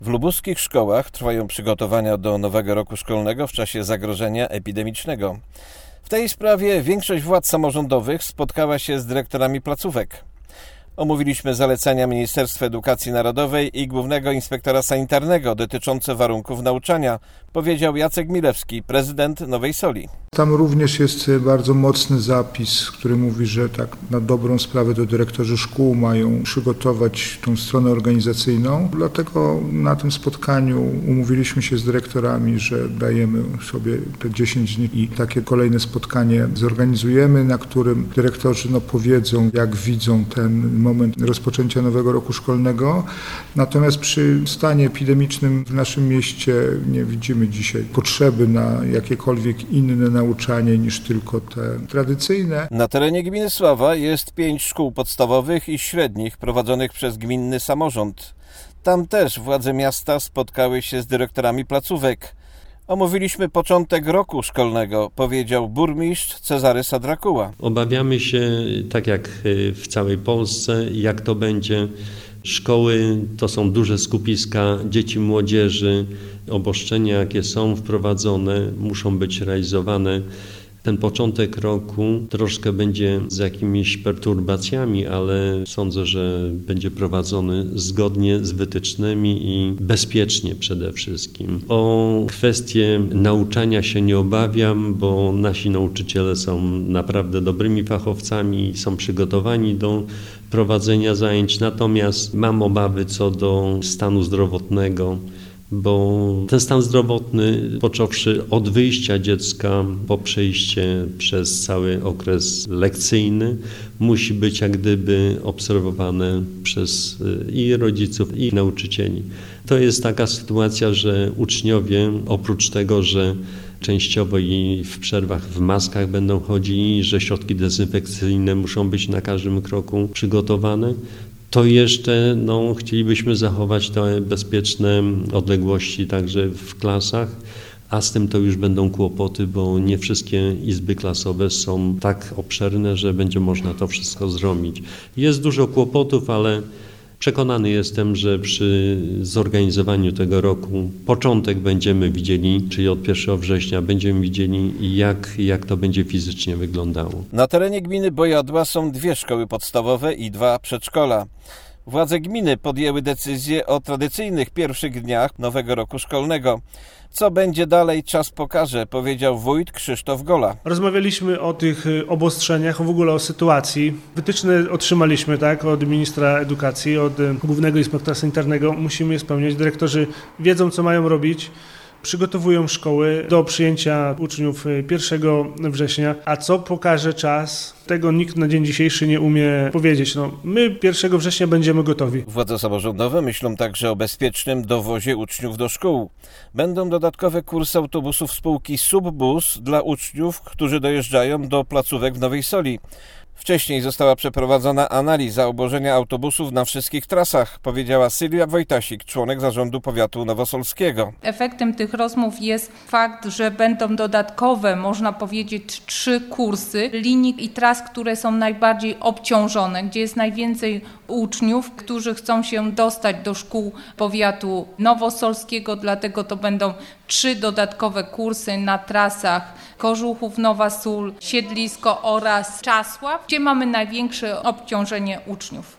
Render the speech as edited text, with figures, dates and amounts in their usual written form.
W lubuskich szkołach trwają przygotowania do nowego roku szkolnego w czasie zagrożenia epidemicznego. W tej sprawie większość władz samorządowych spotkała się z dyrektorami placówek. Omówiliśmy zalecenia Ministerstwa Edukacji Narodowej i Głównego Inspektora Sanitarnego dotyczące warunków nauczania, powiedział Jacek Milewski, prezydent Nowej Soli. Tam również jest bardzo mocny zapis, który mówi, że tak na dobrą sprawę to dyrektorzy szkół mają przygotować tą stronę organizacyjną. Dlatego na tym spotkaniu umówiliśmy się z dyrektorami, że dajemy sobie te 10 dni i takie kolejne spotkanie zorganizujemy, na którym dyrektorzy powiedzą, jak widzą ten moment rozpoczęcia nowego roku szkolnego. Natomiast przy stanie epidemicznym w naszym mieście nie widzimy dzisiaj potrzeby na jakiekolwiek inne nauczanie niż tylko te tradycyjne. Na terenie gminy Sława jest 5 szkół podstawowych i średnich prowadzonych przez gminny samorząd. Tam też władze miasta spotkały się z dyrektorami placówek. Omówiliśmy początek roku szkolnego, powiedział burmistrz Cezary Sadrakuła. Obawiamy się, tak jak w całej Polsce, jak to będzie. Szkoły to są duże skupiska dzieci, młodzieży. Obostrzenia, jakie są wprowadzone, muszą być realizowane. Ten początek roku troszkę będzie z jakimiś perturbacjami, ale sądzę, że będzie prowadzony zgodnie z wytycznymi i bezpiecznie przede wszystkim. O kwestię nauczania się nie obawiam, bo nasi nauczyciele są naprawdę dobrymi fachowcami i są przygotowani do prowadzenia zajęć. Natomiast mam obawy co do stanu zdrowotnego, bo ten stan zdrowotny, począwszy od wyjścia dziecka po przejście przez cały okres lekcyjny, musi być jak gdyby obserwowane przez i rodziców, i nauczycieli. To jest taka sytuacja, że uczniowie, oprócz tego, że częściowo i w przerwach w maskach będą chodzili, że środki dezynfekcyjne muszą być na każdym kroku przygotowane, to jeszcze chcielibyśmy zachować te bezpieczne odległości także w klasach, a z tym to już będą kłopoty, bo nie wszystkie izby klasowe są tak obszerne, że będzie można to wszystko zrobić. Jest dużo kłopotów, ale przekonany jestem, że przy zorganizowaniu tego roku początek będziemy widzieli, czyli od 1 września będziemy widzieli, jak to będzie fizycznie wyglądało. Na terenie gminy Bojadła są 2 szkoły podstawowe i 2 przedszkola. Władze gminy podjęły decyzję o tradycyjnych pierwszych dniach nowego roku szkolnego. Co będzie dalej, czas pokaże, powiedział wójt Krzysztof Gola. Rozmawialiśmy o tych obostrzeniach, w ogóle o sytuacji. Wytyczne otrzymaliśmy od ministra edukacji, od Głównego Inspektora Sanitarnego. Musimy je spełniać. Dyrektorzy wiedzą, co mają robić. Przygotowują szkoły do przyjęcia uczniów 1 września, a co pokaże czas, tego nikt na dzień dzisiejszy nie umie powiedzieć. My 1 września będziemy gotowi. Władze samorządowe myślą także o bezpiecznym dowozie uczniów do szkół. Będą dodatkowe kursy autobusów spółki Subbus dla uczniów, którzy dojeżdżają do placówek w Nowej Soli. Wcześniej została przeprowadzona analiza obłożenia autobusów na wszystkich trasach, powiedziała Sylwia Wojtasik, członek zarządu powiatu nowosolskiego. Efektem tych rozmów jest fakt, że będą dodatkowe, można powiedzieć, 3 kursy linii i tras, które są najbardziej obciążone, gdzie jest najwięcej uczniów, którzy chcą się dostać do szkół powiatu nowosolskiego, dlatego to będą 3 dodatkowe kursy na trasach Kożuchów, Nowa Sól, Siedlisko oraz Czasław, gdzie mamy największe obciążenie uczniów.